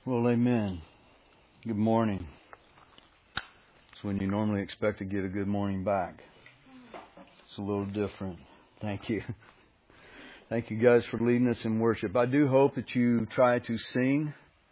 Well, amen. Good morning. It's when you normally expect to get a good morning back. It's a little different. Thank you. Thank you guys for leading us in worship. I do hope that you try to sing,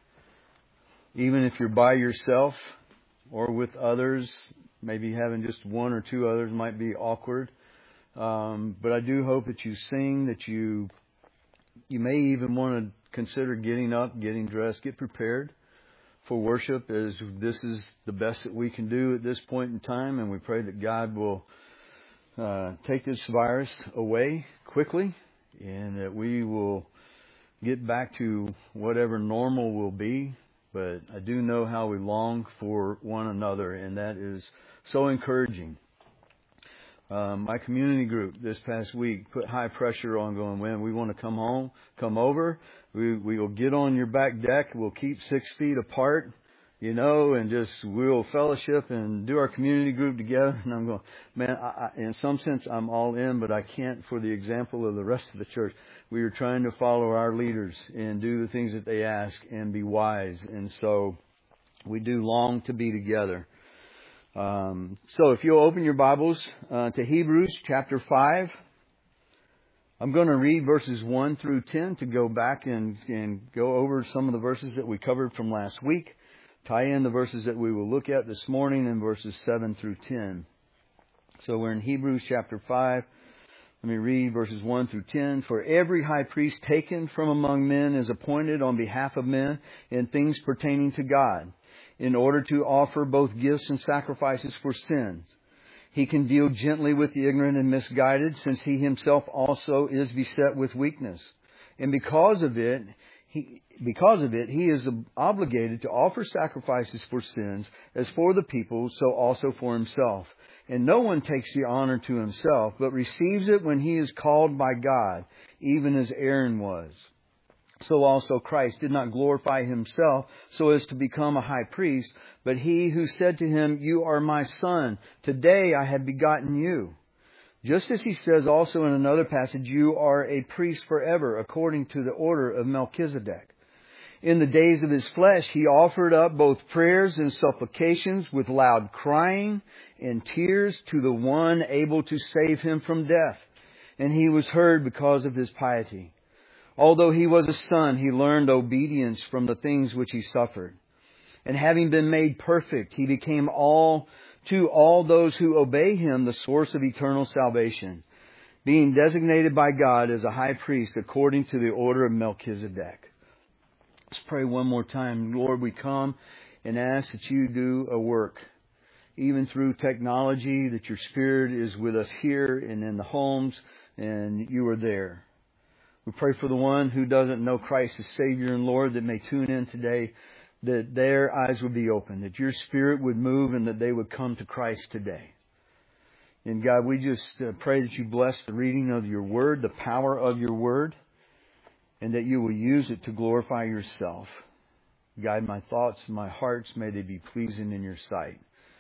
even if you're by yourself or with others. Maybe having just one or two others might be awkward. But I do hope that you sing, that you may even want to consider getting up, getting dressed, get prepared for worship, as this is the best that we can do at this point in time. And we pray that God will take this virus away quickly, and that we will get back to whatever normal will be. But I do know how we long for one another, and that is so encouraging. My community group this past week put high pressure on going, when we want to come home, come over. We will get on your back deck. We'll keep 6 feet apart, and just we'll fellowship and do our community group together. And I'm going, man, in some sense I'm all in, but I can't for the example of the rest of the church. We are trying to follow our leaders and do the things that they ask and be wise. And so we do long to be together. So if you'll open your Bibles to Hebrews chapter 5, I'm going to read verses 1 through 10 to go back and go over some of the verses that we covered from last week, tie in the verses that we will look at this morning in verses 7 through 10. So we're in Hebrews chapter 5. Let me read verses 1 through 10. For every high priest taken from among men is appointed on behalf of men in things pertaining to God, in order to offer both gifts and sacrifices for sins. He can deal gently with the ignorant and misguided, since he himself also is beset with weakness. And because of it, he is obligated to offer sacrifices for sins, as for the people, so also for himself. And no one takes the honor to himself, but receives it when he is called by God, even as Aaron was. So also Christ did not glorify himself so as to become a high priest, but he who said to him, "You are my son, today I have begotten you." Just as he says also in another passage, "You are a priest forever, according to the order of Melchizedek." In the days of his flesh, he offered up both prayers and supplications with loud crying and tears to the one able to save him from death. And he was heard because of his piety. Although he was a son, he learned obedience from the things which he suffered. And having been made perfect, he became to all those who obey him the source of eternal salvation, being designated by God as a high priest according to the order of Melchizedek. Let's pray one more time. Lord, we come and ask that you do a work, even through technology, that your Spirit is with us here and in the homes, and you are there. We pray for the one who doesn't know Christ as Savior and Lord, that may tune in today, that their eyes would be open, that your Spirit would move, and that they would come to Christ today. And God, we just pray that you bless the reading of your Word, the power of your Word, and that you will use it to glorify yourself. Guide my thoughts and my hearts. May they be pleasing in your sight.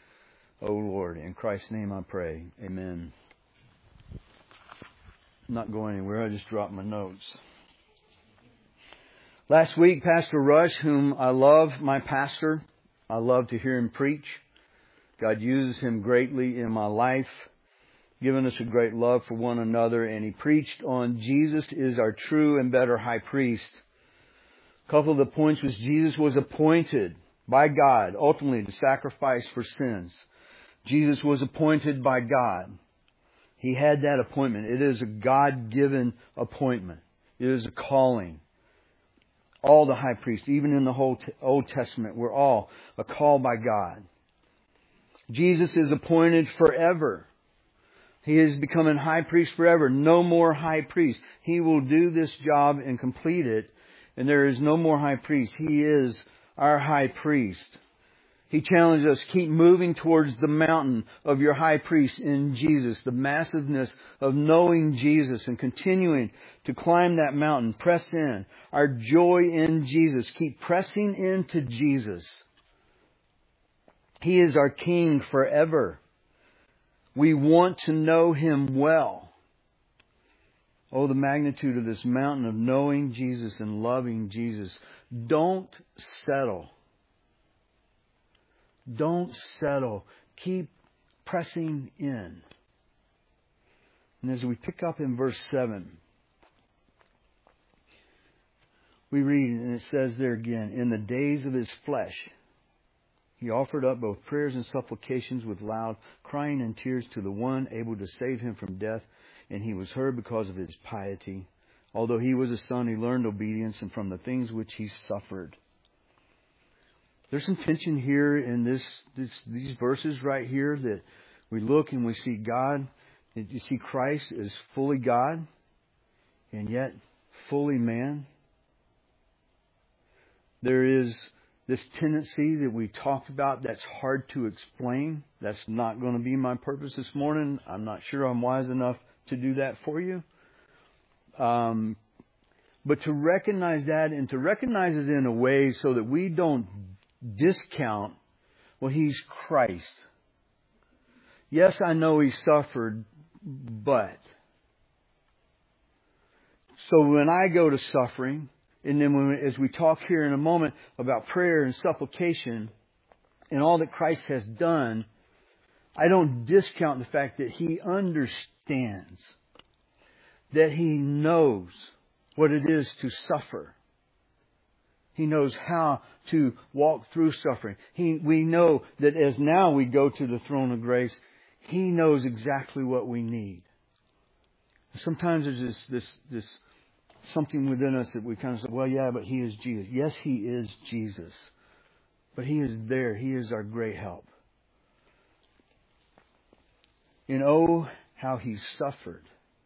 O Lord, in Christ's name I pray. Amen. I'm not going anywhere. I just dropped my notes. Last week, Pastor Rush, whom I love, my pastor, I love to hear him preach. God uses him greatly in my life, given us a great love for one another, and he preached on Jesus is our true and better high priest. A couple of the points was Jesus was appointed by God, ultimately to sacrifice for sins. Jesus was appointed by God. He had that appointment. It is a God-given appointment. It is a calling. All the high priests, even in the whole Old Testament, were all a call by God. Jesus is appointed forever. He is becoming high priest forever. No more high priest. He will do this job and complete it. And there is no more high priest. He is our high priest. He challenged us, keep moving towards the mountain of your high priest in Jesus, the massiveness of knowing Jesus and continuing to climb that mountain. Press in. Our joy in Jesus. Keep pressing into Jesus. He is our King forever. We want to know Him well. Oh, the magnitude of this mountain of knowing Jesus and loving Jesus. Don't settle. Don't settle. Keep pressing in. And as we pick up in verse 7, we read, and it says there again, in the days of his flesh, he offered up both prayers and supplications with loud crying and tears to the one able to save him from death, and he was heard because of his piety. Although he was a son, he learned obedience, and from the things which he suffered. There's some tension here in these verses right here that we look and we see God. You see Christ is fully God and yet fully man. There is this tendency that we talked about that's hard to explain. That's not going to be my purpose this morning. I'm not sure I'm wise enough to do that for you. But to recognize that and to recognize it in a way so that we don't discount, well, He's Christ. Yes, I know He suffered, but. So when I go to suffering, and then as we talk here in a moment about prayer and supplication and all that Christ has done, I don't discount the fact that He understands, that He knows what it is to suffer. He knows how to walk through suffering. We know that as now we go to the throne of grace, He knows exactly what we need. Sometimes there's this something within us that we kind of say, well, yeah, but He is Jesus. Yes, He is Jesus. But He is there. He is our great help. And oh, how He suffered.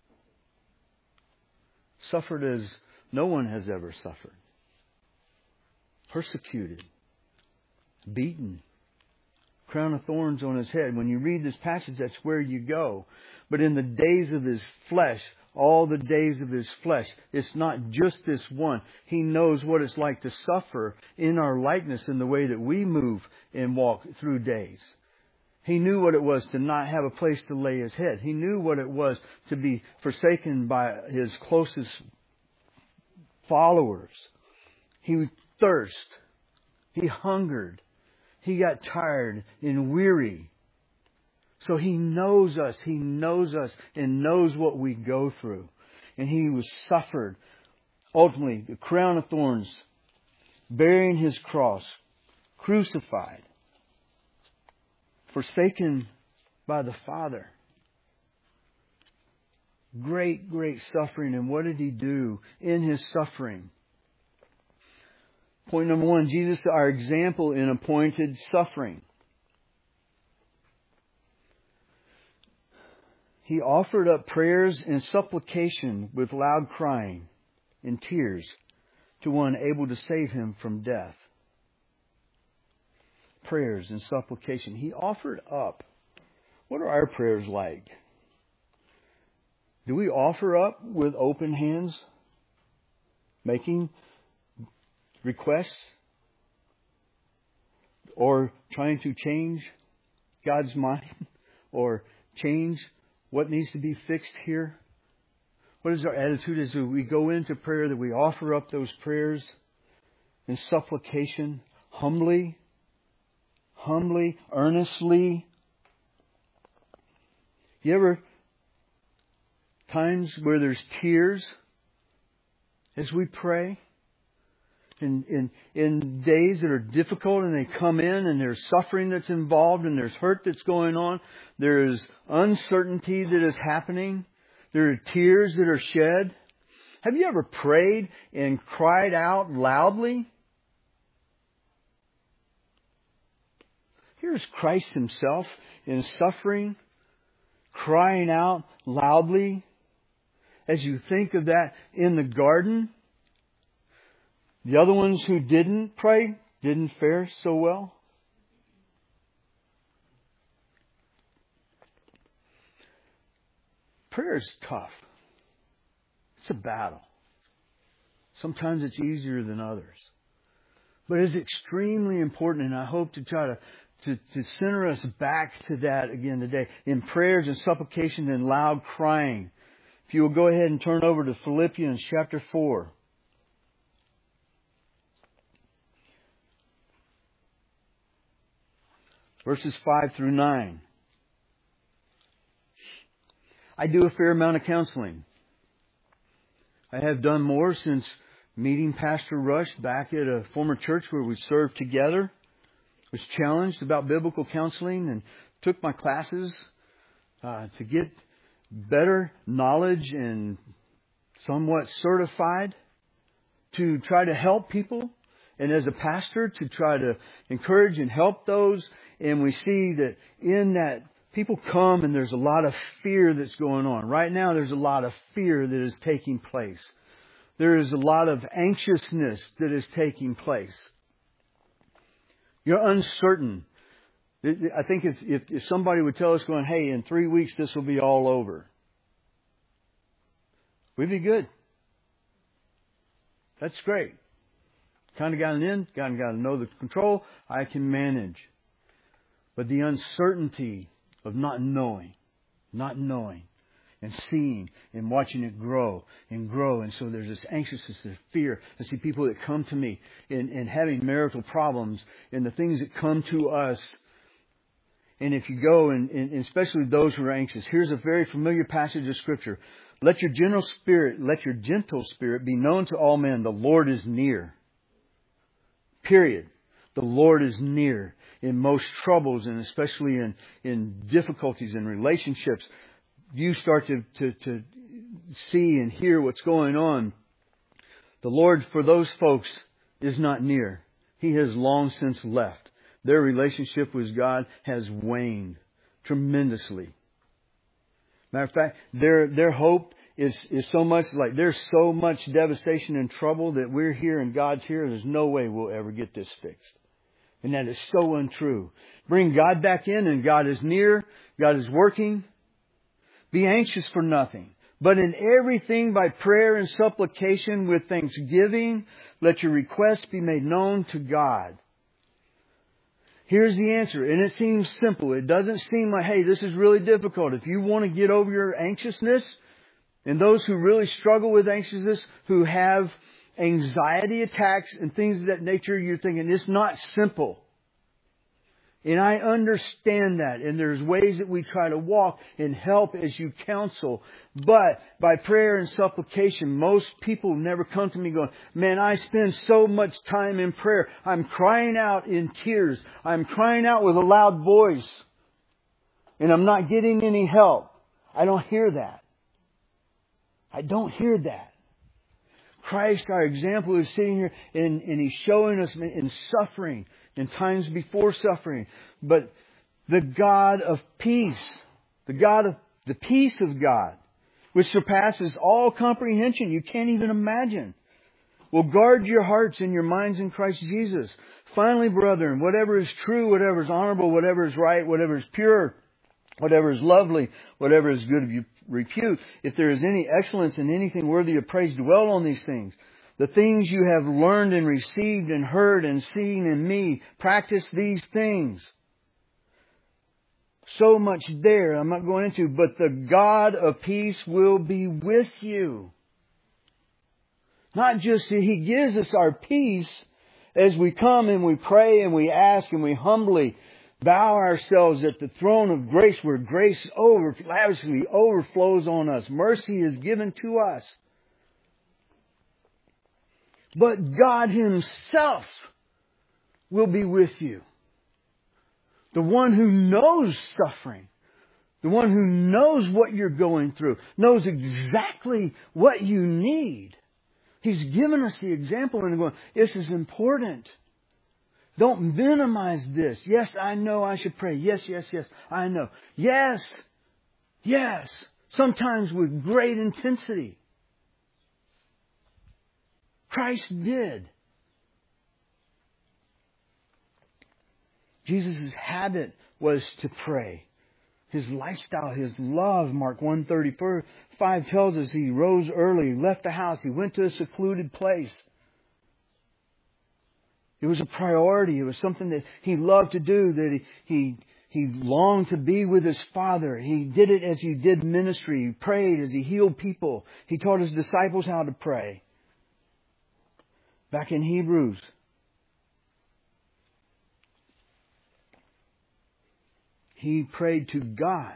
Suffered as no one has ever suffered. Persecuted. Beaten. Crown of thorns on His head. When you read this passage, that's where you go. But in the days of His flesh, all the days of His flesh, it's not just this one. He knows what it's like to suffer in our likeness in the way that we move and walk through days. He knew what it was to not have a place to lay His head. He knew what it was to be forsaken by His closest followers. He would thirst. He hungered. He got tired and weary. So He knows us. He knows us and knows what we go through. And He was suffered. Ultimately, the crown of thorns, bearing His cross, crucified, forsaken by the Father. Great, great suffering. And what did He do in His suffering? Point number one, Jesus, our example in appointed suffering. He offered up prayers and supplication with loud crying and tears to one able to save Him from death. Prayers and supplication. He offered up. What are our prayers like? Do we offer up with open hands? Making requests? Or trying to change God's mind? Or change what needs to be fixed here? What is our attitude as we go into prayer, that we offer up those prayers in supplication, humbly, earnestly? You ever times where there's tears as we pray? In days that are difficult and they come in and there's suffering that's involved and there's hurt that's going on. There's uncertainty that is happening. There are tears that are shed. Have you ever prayed and cried out loudly? Here's Christ Himself in suffering, crying out loudly. As you think of that in the garden, the other ones who didn't pray didn't fare so well. Prayer is tough. It's a battle. Sometimes it's easier than others. But it's extremely important, and I hope to try to center us back to that again today. In prayers and supplication and loud crying. If you will go ahead and turn over to Philippians chapter 4. Verses 5 through 9. I do a fair amount of counseling. I have done more since meeting Pastor Rush back at a former church where we served together. Was challenged about biblical counseling and took my classes to get better knowledge and somewhat certified to try to help people. And as a pastor, to try to encourage and help those. And we see that in that people come and there's a lot of fear that's going on. Right now there's a lot of fear that is taking place. There is a lot of anxiousness that is taking place. You're uncertain. I think if somebody would tell us going, hey, in 3 weeks this will be all over, we'd be good. That's great. Kind of got an end, kind of got to know the control. I can manage. But the uncertainty of not knowing, and seeing and watching it grow. And so there's this anxiousness, this fear. I see people that come to me and having marital problems and the things that come to us. And if you go, and especially those who are anxious, here's a very familiar passage of Scripture. Let your gentle spirit be known to all men. The Lord is near. Period. The Lord is near in most troubles, and especially in difficulties in relationships. You start to see and hear what's going on. The Lord, for those folks, is not near. He has long since left. Their relationship with God has waned tremendously. Matter of fact, their hope is so much like there's so much devastation and trouble that we're here and God's here. There's no way we'll ever get this fixed. And that is so untrue. Bring God back in and God is near. God is working. Be anxious for nothing, but in everything by prayer and supplication with thanksgiving, let your requests be made known to God. Here's the answer, and it seems simple. It doesn't seem like, hey, this is really difficult. If you want to get over your anxiousness, and those who really struggle with anxiousness, who have anxiety attacks and things of that nature, you're thinking it's not simple. And I understand that. And there's ways that we try to walk and help as you counsel. But by prayer and supplication, most people never come to me going, man, I spend so much time in prayer. I'm crying out in tears. I'm crying out with a loud voice. And I'm not getting any help. I don't hear that. I don't hear that. Christ, our example, is sitting here and He's showing us in suffering, in times before suffering. But the God of peace, the peace of God, which surpasses all comprehension, you can't even imagine, will guard your hearts and your minds in Christ Jesus. Finally, brethren, whatever is true, whatever is honorable, whatever is right, whatever is pure, whatever is lovely, whatever is good of repute, if there is any excellence in anything worthy of praise, dwell on these things. The things you have learned and received and heard and seen in me, practice these things. So much there I'm not going into, but the God of peace will be with you. Not just that He gives us our peace as we come and we pray and we ask and we humbly bow ourselves at the throne of grace where grace lavishly overflows on us. Mercy is given to us. But God Himself will be with you. The one who knows suffering. The one who knows what you're going through. Knows exactly what you need. He's given us the example and going, this is important. Don't minimize this. Yes, I know I should pray. Yes, I know. Yes. Sometimes with great intensity. Christ did. Jesus' habit was to pray. His lifestyle, His love, Mark 1:35 tells us He rose early, left the house, He went to a secluded place. It was a priority. It was something that He loved to do, that He He longed to be with His Father. He did it as He did ministry. He prayed as He healed people. He taught His disciples how to pray. Back in Hebrews, He prayed to God,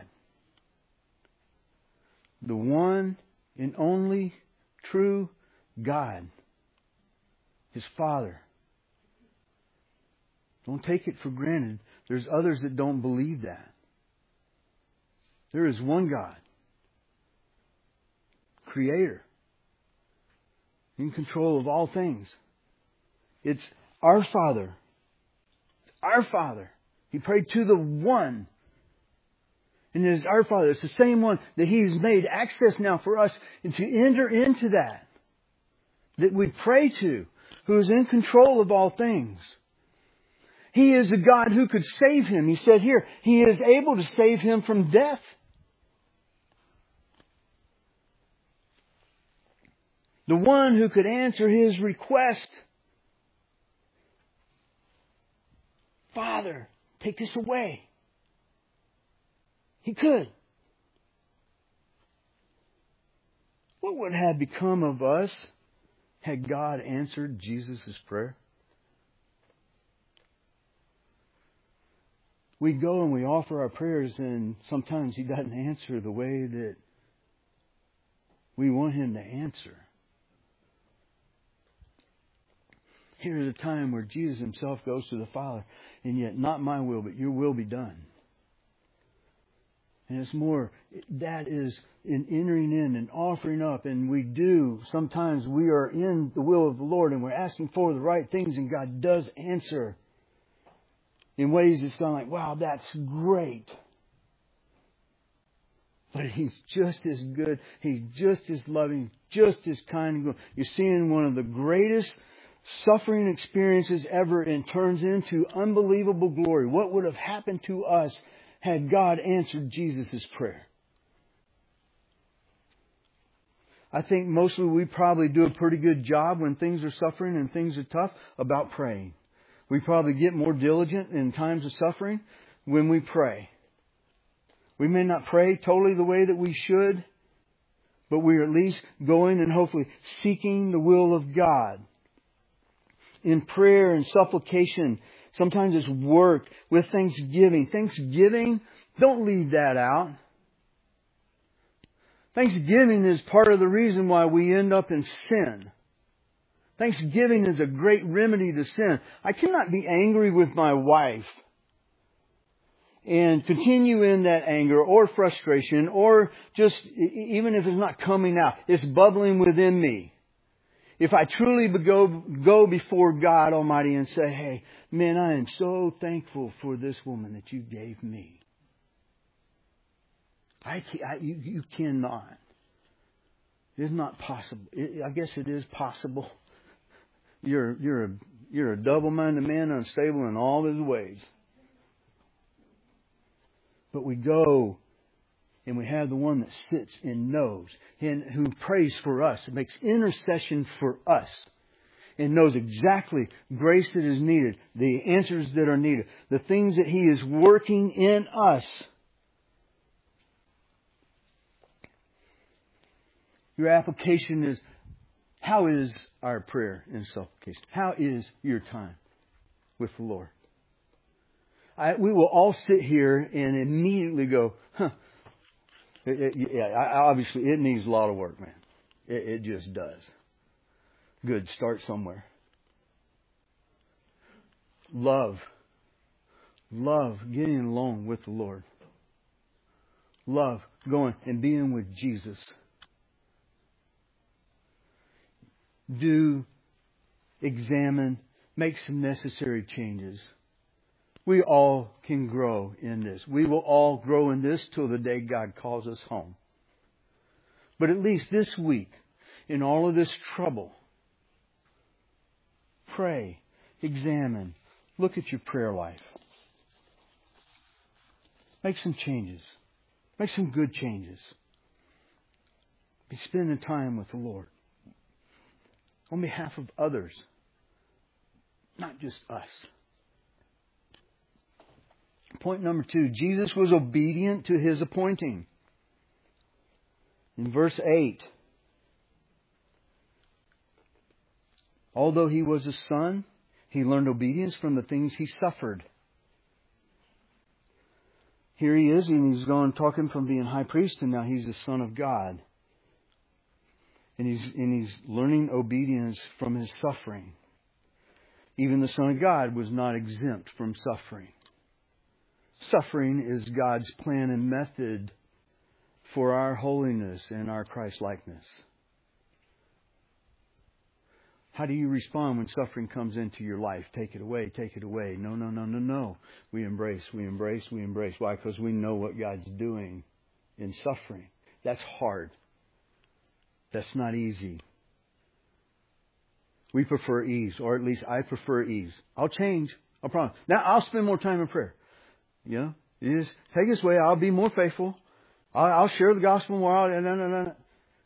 the one and only true God, His Father. Don't take it for granted. There's others that don't believe that. There is one God, Creator, in control of all things. It's our Father. It's our Father. He prayed to the one. And it is our Father. It's the same one that He's made access now for us to enter into that we pray to, who is in control of all things. He is a God who could save him. He said here, He is able to save him from death. The one who could answer his request. Father, take this away. He could. What would have become of us had God answered Jesus' prayer? We go and we offer our prayers, and sometimes He doesn't answer the way that we want Him to answer. Here's a time where Jesus Himself goes to the Father, and yet not my will, but your will be done. And it's more, that is in entering in and offering up. And sometimes we are in the will of the Lord and we're asking for the right things, and God does answer in ways that's kind of like, wow, that's great. But He's just as good. He's just as loving, just as kind. You're seeing one of the greatest suffering experiences ever, and turns into unbelievable glory. What would have happened to us had God answered Jesus' prayer? I think mostly we probably do a pretty good job when things are suffering and things are tough about praying. We probably get more diligent in times of suffering when we pray. We may not pray totally the way that we should, but we are at least going and hopefully seeking the will of God. In prayer and supplication, sometimes it's work with thanksgiving. Thanksgiving, don't leave that out. Thanksgiving is part of the reason why we end up in sin. Thanksgiving is a great remedy to sin. I cannot be angry with my wife and continue in that anger or frustration, or just, even if it's not coming out, it's bubbling within me. If I truly go before God Almighty and say, hey, man, I am so thankful for this woman that you gave me. You cannot. It is not possible. I guess it is possible. You're a double-minded man, unstable in all his ways. But we go and we have the one that sits and knows, and who prays for us, makes intercession for us, and knows exactly grace that is needed, the answers that are needed, the things that He is working in us. Your application is, how is our prayer and supplication? How is your time with the Lord? We will all sit here and immediately go, obviously it needs a lot of work, man. It just does. Good, start somewhere. Love getting along with the Lord. Love going and being with Jesus. Examine, make some necessary changes. We all can grow in this. We will all grow in this till the day God calls us home. But at least this week, in all of this trouble, pray, examine, look at your prayer life. Make some changes. Make some good changes. Be spending time with the Lord. On behalf of others, not just us. Point number 2, Jesus was obedient to His appointing. In verse 8, although He was a Son, He learned obedience from the things He suffered. Here He is, and He's gone talking from being high priest, and now He's the Son of God. And He's learning obedience from His suffering. Even the Son of God was not exempt from suffering. Suffering is God's plan and method for our holiness and our Christ-likeness. How do you respond when suffering comes into your life? Take it away, take it away. No, no, no, no, no. We embrace, we embrace, we embrace. Why? Because we know what God's doing in suffering. That's hard. That's not easy. We prefer ease, or at least I prefer ease. I'll change. I promise. Now I'll spend more time in prayer. You know, you just take this way. I'll be more faithful. I'll share the gospel more. No.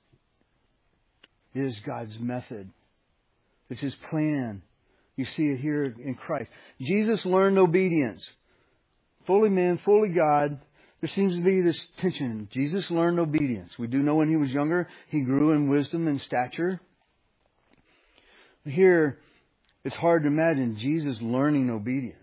It is God's method. It's His plan. You see it here in Christ. Jesus learned obedience. Fully man, fully God. There seems to be this tension. Jesus learned obedience. We do know when He was younger, He grew in wisdom and stature. Here, it's hard to imagine Jesus learning obedience.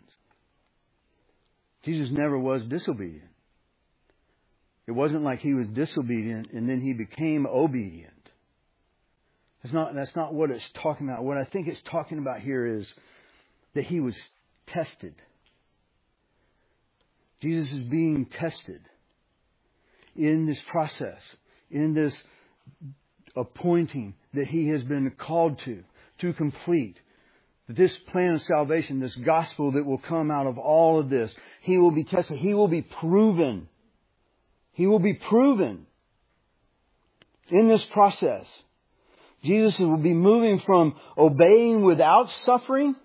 Jesus never was disobedient. It wasn't like He was disobedient and then He became obedient. That's not what it's talking about. What I think it's talking about here is that He was tested. Jesus is being tested in this process, in this appointing that He has been called to complete. This plan of salvation, this gospel that will come out of all of this, He will be tested. He will be proven. He will be proven in this process. Jesus will be moving from obeying without suffering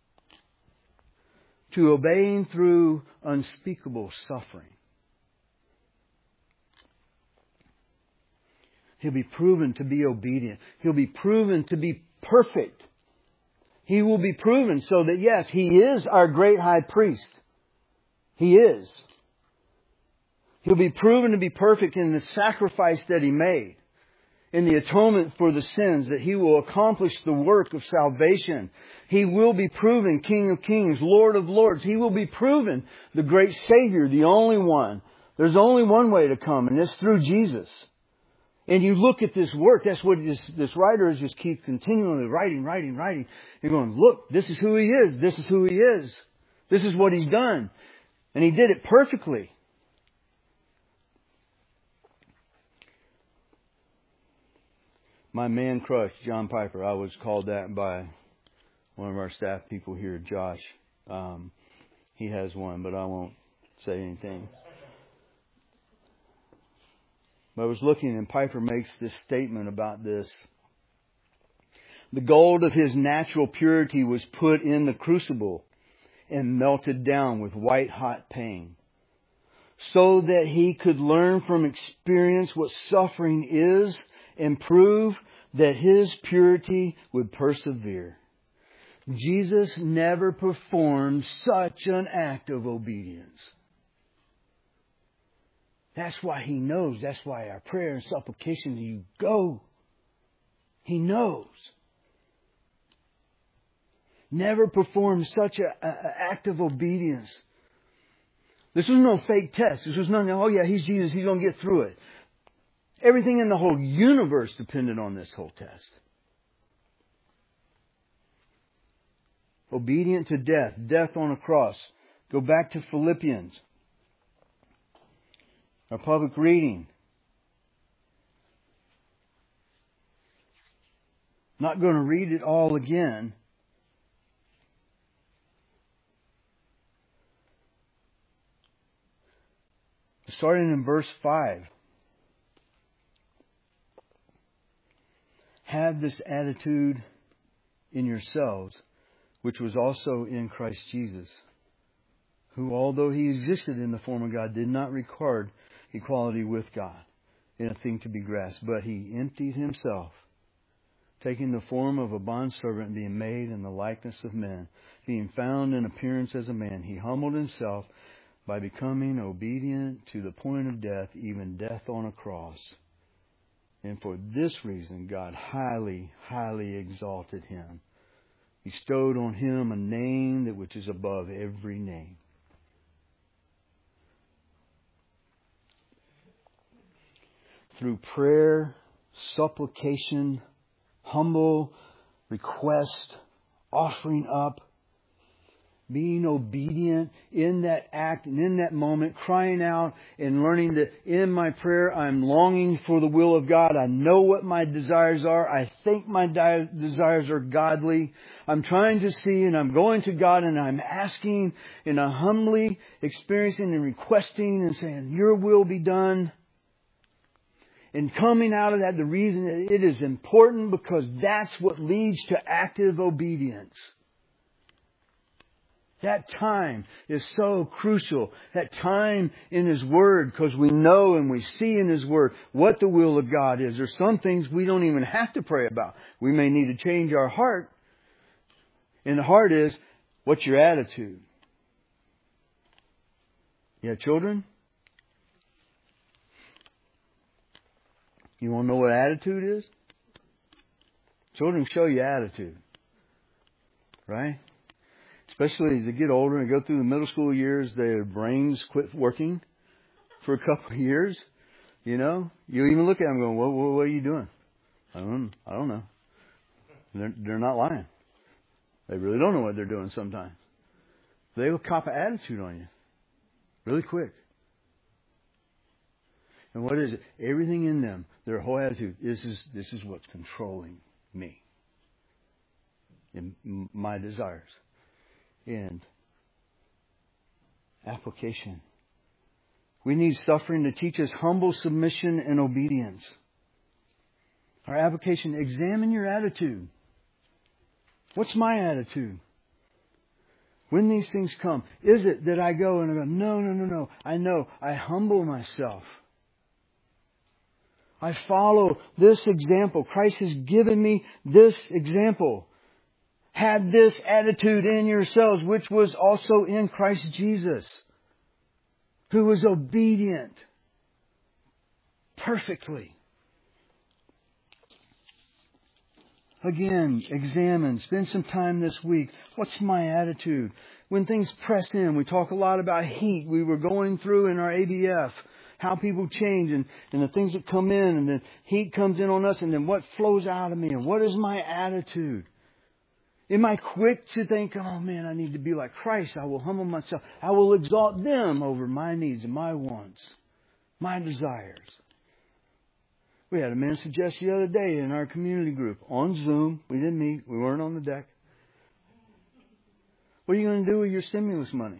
to obeying through unspeakable suffering. He'll be proven to be obedient. He'll be proven to be perfect. He will be proven so that, yes, He is our great high priest. He is. He'll be proven to be perfect in the sacrifice that He made, in the atonement for the sins, that He will accomplish the work of salvation. He will be proven King of Kings, Lord of Lords. He will be proven the great Savior, the only one. There's only one way to come, and it's through Jesus. And you look at this work, that's what this writer is just keep continually writing. You're going, look, this is who He is. This is who He is. This is what He's done. And He did it perfectly. My man crush, John Piper, I was called that by one of our staff people here, Josh. He has one, but I won't say anything. But I was looking, and Piper makes this statement about this. The gold of His natural purity was put in the crucible and melted down with white-hot pain, so that He could learn from experience what suffering is and prove that His purity would persevere. Jesus never performed such an act of obedience. That's why He knows. That's why our prayer and supplication to You go. He knows. Never performed such an act of obedience. This was no fake test. This was nothing, oh yeah, He's Jesus, He's going to get through it. Everything in the whole universe depended on this whole test. Obedient to death. Death on a cross. Go back to Philippians. Our public reading. Not going to read it all again. Starting in verse 5. Have this attitude in yourselves, which was also in Christ Jesus, who, although He existed in the form of God, did not regard equality with God in a thing to be grasped, but He emptied Himself, taking the form of a bondservant, being made in the likeness of men, being found in appearance as a man. He humbled Himself by becoming obedient to the point of death, even death on a cross. And for this reason, God highly, highly exalted Him. He bestowed on Him a name that which is above every name. Through prayer, supplication, humble request, offering up, being obedient in that act and in that moment, crying out and learning that in my prayer I'm longing for the will of God. I know what my desires are. I think my desires are godly. I'm trying to see and I'm going to God and I'm asking and I'm humbly experiencing and requesting and saying, Your will be done. And coming out of that, the reason that it is important because that's what leads to active obedience. That time is so crucial. That time in His Word, because we know and we see in His Word what the will of God is. There's some things we don't even have to pray about. We may need to change our heart. And the heart is, what's your attitude? You have children? You want to know what attitude is? Children show you attitude. Right? Especially as they get older and go through the middle school years, their brains quit working for a couple of years. You know? You even look at them going, what are you doing? I don't know. They're not lying. They really don't know what they're doing sometimes. They will cop an attitude on you. Really quick. And what is it? Everything in them, their whole attitude, this is what's controlling me. And my desires. And application. We need suffering to teach us humble submission and obedience. Our application, examine your attitude. What's my attitude? When these things come, is it that I go and I go, no. I know. I humble myself. I follow this example. Christ has given me this example. Had this attitude in yourselves, which was also in Christ Jesus, who was obedient perfectly. Again, examine. Spend some time this week. What's my attitude? When things press in, we talk a lot about heat. We were going through in our ABF how people change and the things that come in, and then heat comes in on us, and then what flows out of me, and what is my attitude? Am I quick to think, oh man, I need to be like Christ. I will humble myself. I will exalt them over my needs and my wants, my desires. We had a man suggest the other day in our community group on Zoom. We didn't meet. We weren't on the deck. What are you going to do with your stimulus money?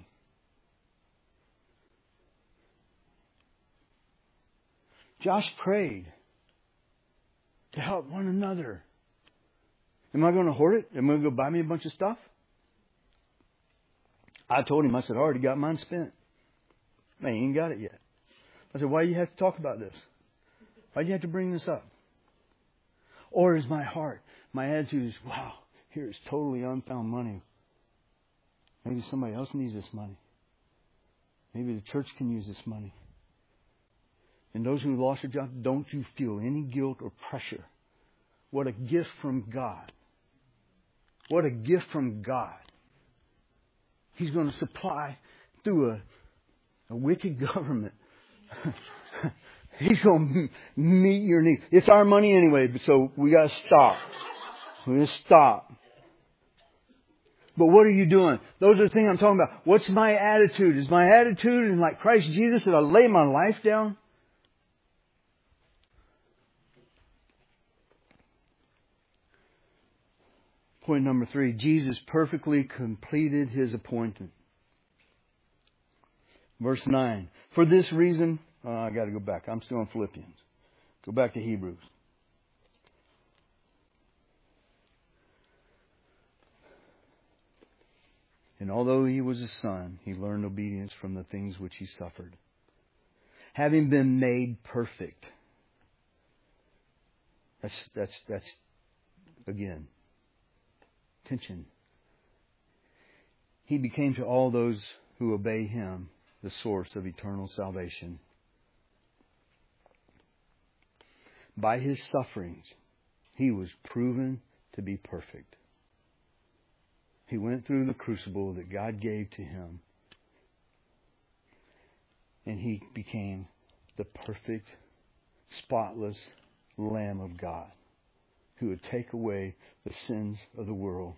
Josh prayed to help one another. Am I going to hoard it? Am I going to go buy me a bunch of stuff? I told him, I said, I already got mine spent. Man, you ain't got it yet. I said, why do you have to talk about this? Why do you have to bring this up? Or is my heart, my attitude is, wow, here is totally unfound money. Maybe somebody else needs this money. Maybe the church can use this money. And those who lost their job, don't you feel any guilt or pressure. What a gift from God. What a gift from God. He's going to supply through a wicked government. He's going to meet your needs. It's our money anyway, so we got to stop. We got to stop. But what are you doing? Those are the things I'm talking about. What's my attitude? Is my attitude in like Christ Jesus that I lay my life down? Point number 3, Jesus perfectly completed His appointment. Verse 9. For this reason, I got to go back. I'm still in Philippians. Go back to Hebrews. And although He was a son, He learned obedience from the things which He suffered. Having been made perfect. That's again, tension. He became to all those who obey Him the source of eternal salvation. By His sufferings, He was proven to be perfect. He went through the crucible that God gave to Him, and He became the perfect, spotless Lamb of God who would take away the sins of the world.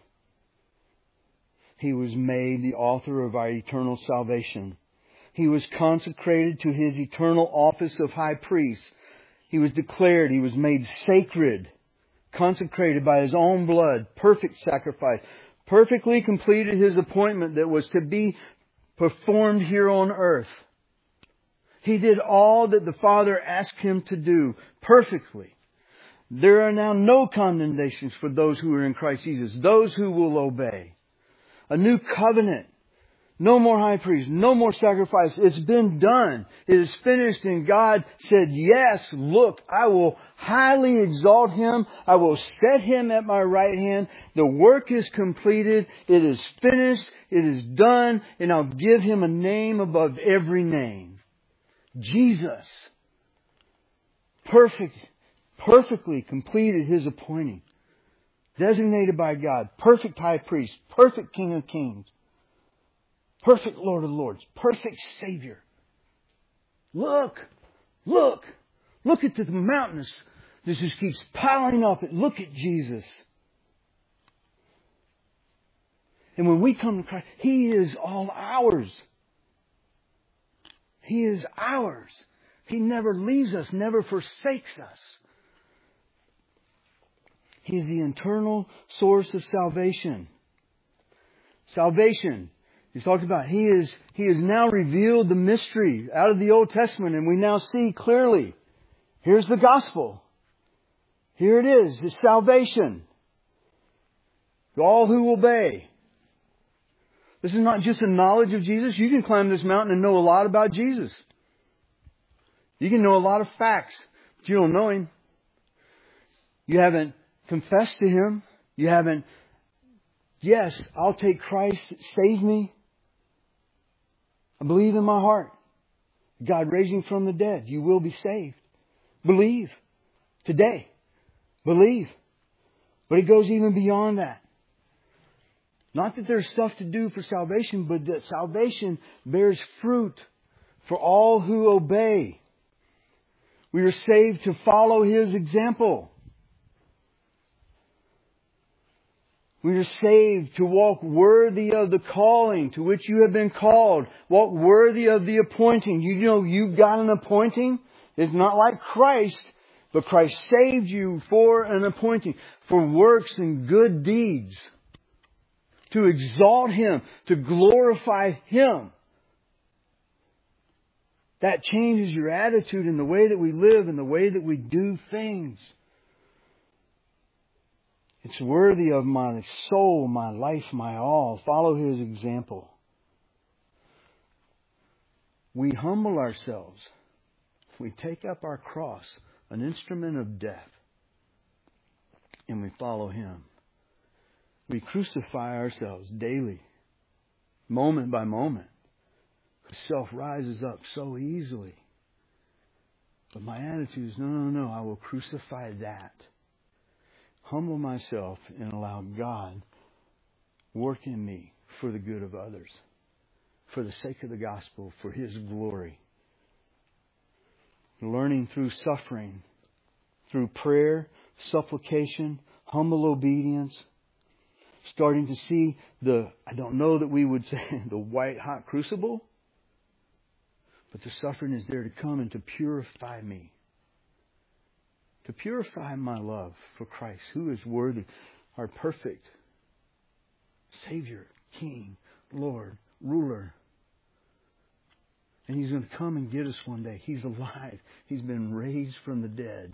He was made the author of our eternal salvation. He was consecrated to His eternal office of high priest. He was declared, He was made sacred, consecrated by His own blood, perfect sacrifice, perfectly completed His appointment that was to be performed here on earth. He did all that the Father asked Him to do perfectly. There are now no condemnations for those who are in Christ Jesus, those who will obey. A new covenant. No more high priest, no more sacrifice. It's been done. It is finished, and God said, yes, look, I will highly exalt Him. I will set Him at my right hand. The work is completed. It is finished. It is done. And I'll give Him a name above every name. Jesus. Perfectly completed His appointing. Designated by God. Perfect high priest. Perfect King of kings. Perfect Lord of lords. Perfect Savior. Look at the mountains. This just keeps piling up. Look at Jesus. And when we come to Christ, He is all ours. He is ours. He never leaves us, never forsakes us. He is the eternal source of salvation. Salvation. He's talked about He has now revealed the mystery out of the Old Testament, and we now see clearly. Here's the gospel. Here it is. It's salvation. To all who obey. This is not just a knowledge of Jesus. You can climb this mountain and know a lot about Jesus. You can know a lot of facts, but you don't know Him. You haven't confessed to Him. You haven't, yes, I'll take Christ, save me. I believe in my heart. God raised Him from the dead. You will be saved. Believe. Today. Believe. But it goes even beyond that. Not that there's stuff to do for salvation, but that salvation bears fruit for all who obey. We are saved to follow His example. We are saved to walk worthy of the calling to which you have been called. Walk worthy of the appointing. You know you've got an appointing. It's not like Christ, but Christ saved you for an appointing. For works and good deeds. To exalt Him. To glorify Him. That changes your attitude in the way that we live and the way that we do things. It's worthy of my soul, my life, my all. Follow His example. We humble ourselves. We take up our cross, an instrument of death, and we follow Him. We crucify ourselves daily, moment by moment. Self rises up so easily. But my attitude is, no, I will crucify that. Humble myself and allow God work in me for the good of others, for the sake of the gospel, for His glory. Learning through suffering, through prayer, supplication, humble obedience, starting to see I don't know that we would say the white hot crucible, but the suffering is there to come and to purify me. To purify my love for Christ, who is worthy, our perfect Savior, King, Lord, Ruler. And He's going to come and get us one day. He's alive. He's been raised from the dead.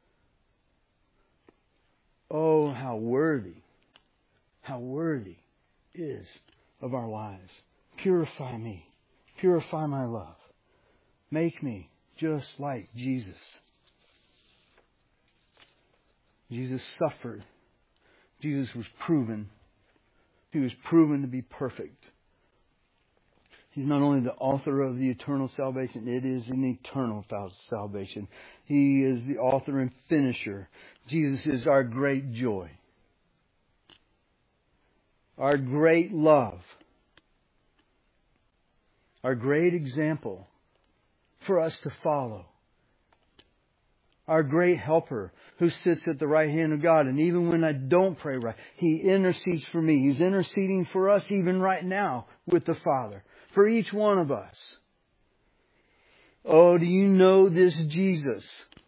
Oh, how worthy is of our lives. Purify me. Purify my love. Make me just like Jesus. Jesus suffered. Jesus was proven. He was proven to be perfect. He's not only the author of the eternal salvation, it is an eternal salvation. He is the author and finisher. Jesus is our great joy, our great love, our great example for us to follow. Our great helper who sits at the right hand of God. And even when I don't pray right, He intercedes for me. He's interceding for us even right now with the Father. For each one of us. Oh, do you know this Jesus?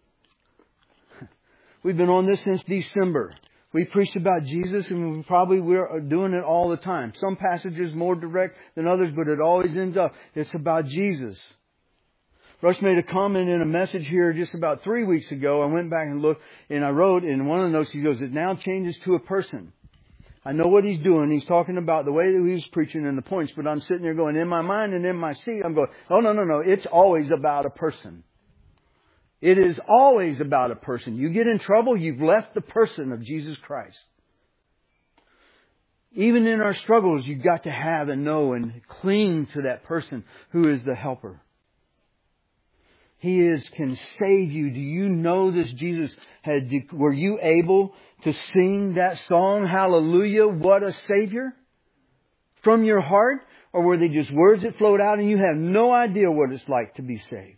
We've been on this since December. We preached about Jesus and we're doing it all the time. Some passages more direct than others, but it always ends up, it's about Jesus. Rush made a comment in a message here just about 3 weeks ago. I went back and looked, and I wrote in one of the notes, he goes, it now changes to a person. I know what he's doing. He's talking about the way that he was preaching and the points, but I'm sitting there going, in my mind and in my seat, I'm going, no. It's always about a person. It is always about a person. You get in trouble, you've left the person of Jesus Christ. Even in our struggles, you've got to have and know and cling to that person who is the helper. He can save you. Do you know this Jesus? Were you able to sing that song, Hallelujah, what a Savior, from your heart? Or were they just words that flowed out and you have no idea what it's like to be saved?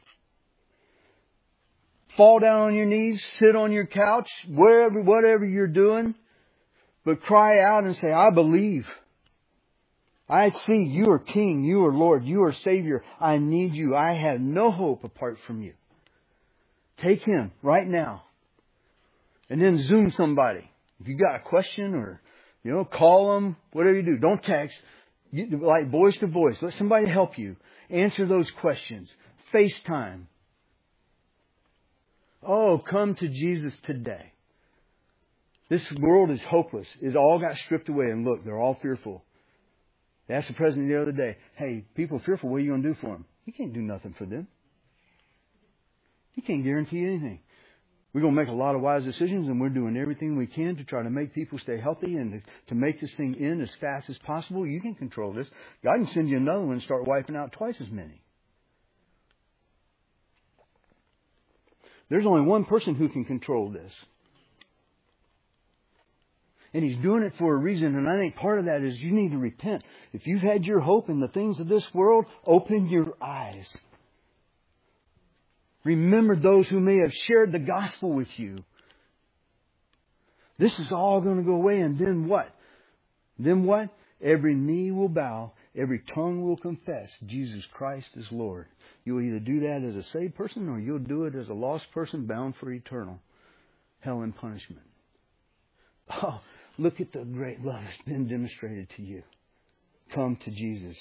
Fall down on your knees, sit on your couch, whatever you're doing, but cry out and say, I believe. I see you are King, you are Lord, you are Savior. I need you. I have no hope apart from you. Take Him right now. And then Zoom somebody. If you got a question or, call them, whatever you do. Don't text. Like voice to voice. Let somebody help you. Answer those questions. FaceTime. Oh, come to Jesus today. This world is hopeless. It all got stripped away and look, they're all fearful. They asked the president the other day, hey, people are fearful, what are you going to do for them? You can't do nothing for them. You can't guarantee anything. We're going to make a lot of wise decisions and we're doing everything we can to try to make people stay healthy and to make this thing end as fast as possible. You can control this. God can send you another one and start wiping out twice as many. There's only one person who can control this. And He's doing it for a reason. And I think part of that is you need to repent. If you've had your hope in the things of this world, open your eyes. Remember those who may have shared the gospel with you. This is all going to go away. And then what? Then what? Every knee will bow. Every tongue will confess Jesus Christ is Lord. You'll either do that as a saved person or you'll do it as a lost person bound for eternal hell and punishment. Oh, look at the great love that's been demonstrated to you. Come to Jesus.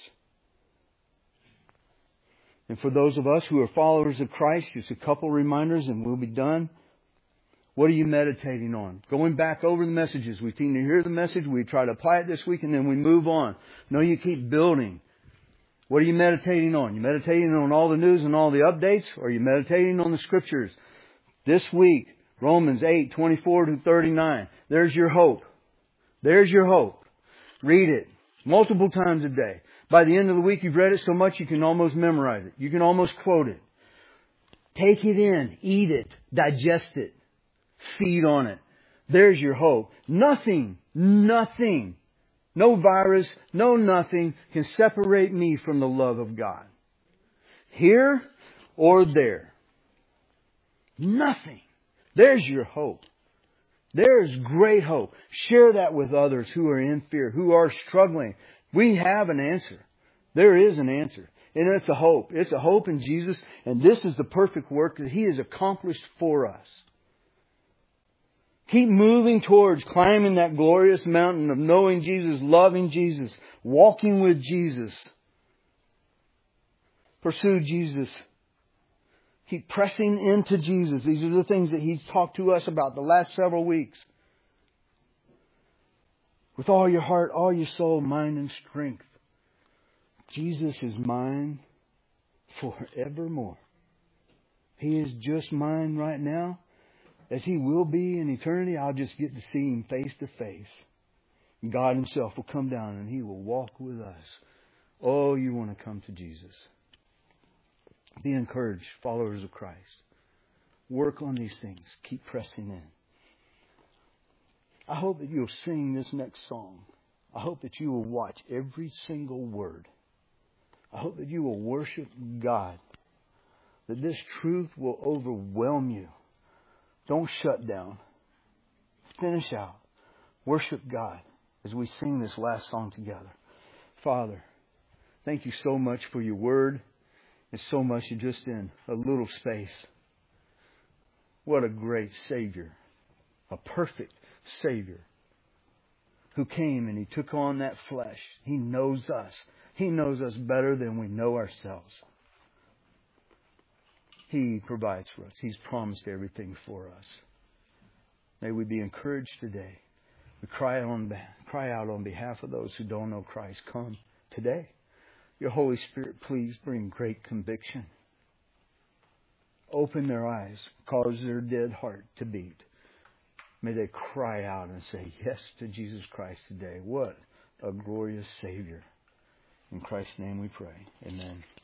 And for those of us who are followers of Christ, just a couple reminders and we'll be done. What are you meditating on? Going back over the messages. We seem to hear the message. We try to apply it this week and then we move on. No, you keep building. What are you meditating on? You meditating on all the news and all the updates? Or are you meditating on the Scriptures? This week, Romans 8:24-39. There's your hope. There's your hope. Read it multiple times a day. By the end of the week, you've read it so much you can almost memorize it. You can almost quote it. Take it in. Eat it. Digest it. Feed on it. There's your hope. Nothing, no virus, no nothing can separate me from the love of God. Here or there. Nothing. There's your hope. There's great hope. Share that with others who are in fear, who are struggling. We have an answer. There is an answer. And it's a hope. It's a hope in Jesus. And this is the perfect work that He has accomplished for us. Keep moving towards climbing that glorious mountain of knowing Jesus, loving Jesus, walking with Jesus. Pursue Jesus. Keep pressing into Jesus. These are the things that He's talked to us about the last several weeks. With all your heart, all your soul, mind, and strength. Jesus is mine forevermore. He is just mine right now. As He will be in eternity, I'll just get to see Him face to face. God Himself will come down and He will walk with us Oh, you want to come to Jesus. Be encouraged, followers of Christ. Work on these things. Keep pressing in. I hope that you'll sing this next song. I hope that you will watch every single word. I hope that you will worship God. That this truth will overwhelm you. Don't shut down. Finish out. Worship God as we sing this last song together. Father, thank you so much for your word. It's so much just in a little space. What a great Savior. A perfect Savior who came and He took on that flesh. He knows us. He knows us better than we know ourselves. He provides for us. He's promised everything for us. May we be encouraged today. We cry out on behalf of those who don't know Christ. Come today. Your Holy Spirit, please bring great conviction. Open their eyes. Cause their dead heart to beat. May they cry out and say yes to Jesus Christ today. What a glorious Savior. In Christ's name we pray. Amen.